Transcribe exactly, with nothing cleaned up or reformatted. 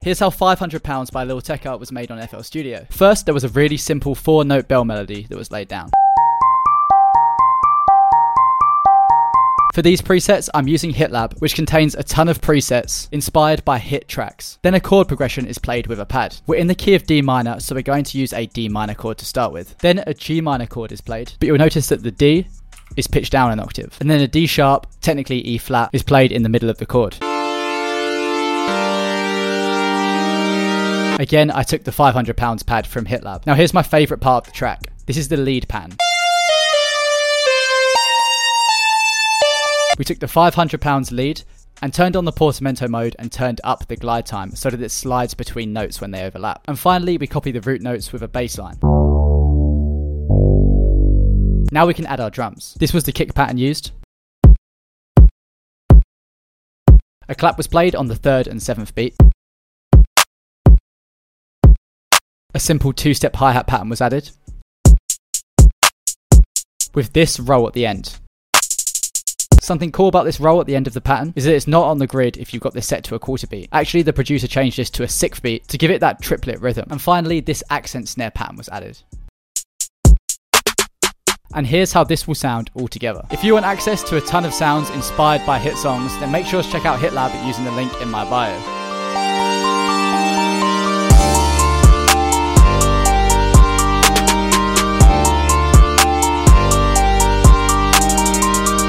Here's how five hundred pounds by Lil Tecca was made on F L Studio. First, there was a really simple four note bell melody that was laid down. For these presets, I'm using HitLab, which contains a ton of presets inspired by hit tracks. Then a chord progression is played with a pad. We're in the key of D minor, so we're going to use a D minor chord to start with. Then a G minor chord is played, but you'll notice that the D is pitched down an octave. And then a D sharp, technically E flat, is played in the middle of the chord. Again, I took the five hundred pounds pad from HitLab. Now here's my favourite part of the track. This is the lead pattern. We took the five hundred pounds lead and turned on the portamento mode and turned up the glide time so that it slides between notes when they overlap. And finally, we copy the root notes with a bass line. Now we can add our drums. This was the kick pattern used. A clap was played on the third and seventh beat. A simple two-step hi-hat pattern was added, with this roll at the end. Something cool about this roll at the end of the pattern is that it's not on the grid if you've got this set to a quarter beat. Actually, the producer changed this to a sixth beat to give it that triplet rhythm. And finally, this accent snare pattern was added. And here's how this will sound all together. If you want access to a ton of sounds inspired by hit songs, then make sure to check out HitLab using the link in my bio.